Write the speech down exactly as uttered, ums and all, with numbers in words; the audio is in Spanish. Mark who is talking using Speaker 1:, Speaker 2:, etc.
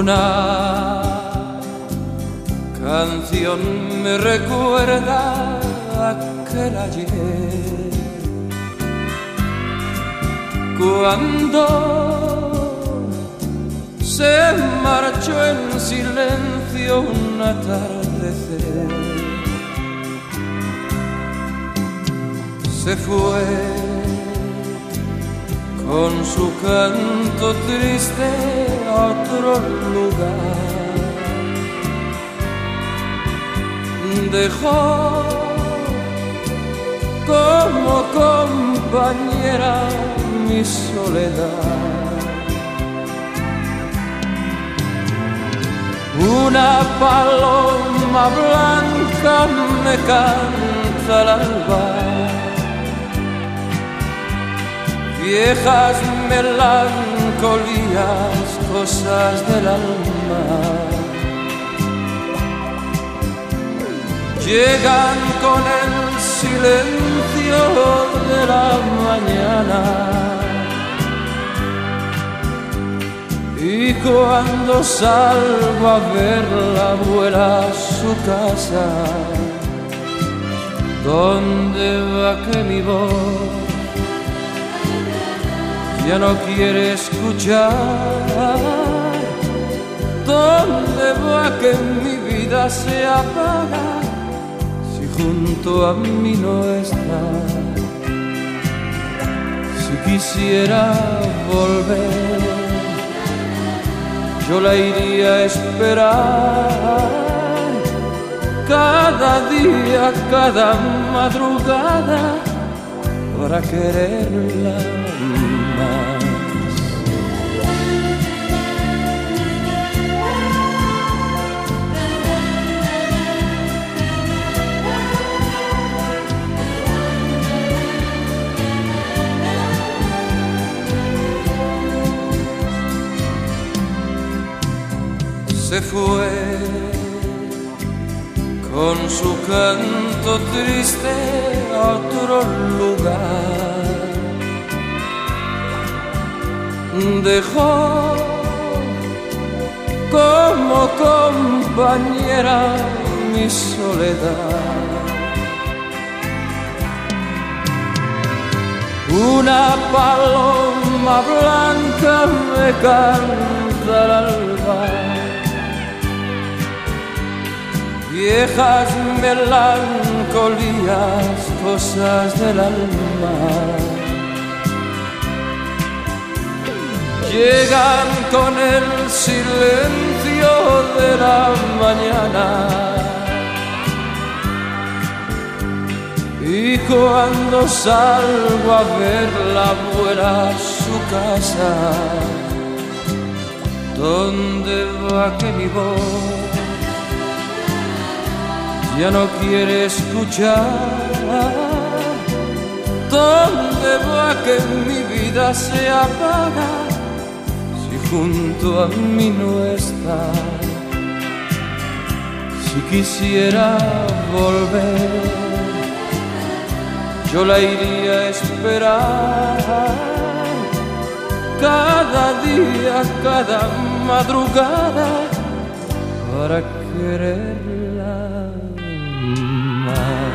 Speaker 1: Una canción me recuerda aquel ayer, cuando se marchó en silencio un atardecer. Se fue con su canto triste a otro lugar. Dejó como compañera mi soledad. Una paloma blanca me canta al alba, viejas melancolías, cosas del alma, llegan con el silencio de la mañana. Y cuando salgo a verla vuela a su casa, ¿dónde va que mi voz ya no quiere escuchar? ¿Dónde va que mi vida se apaga si junto a mí no está? Si quisiera volver, yo la iría a esperar cada día, cada madrugada, para quererla más. Se fue con su canto triste a otro lugar. Dejó como compañera mi soledad. Una paloma blanca me canta al alba, viejas melancolías, cosas del alma, llegan con el silencio de la mañana. Y cuando salgo a verla vuela a su casa, ¿dónde va que mi voz ya no quiere escuchar? ¿Dónde va que mi vida se apaga si junto a mí no está? Si quisiera volver, yo la iría a esperar cada día, cada madrugada, para quererla más.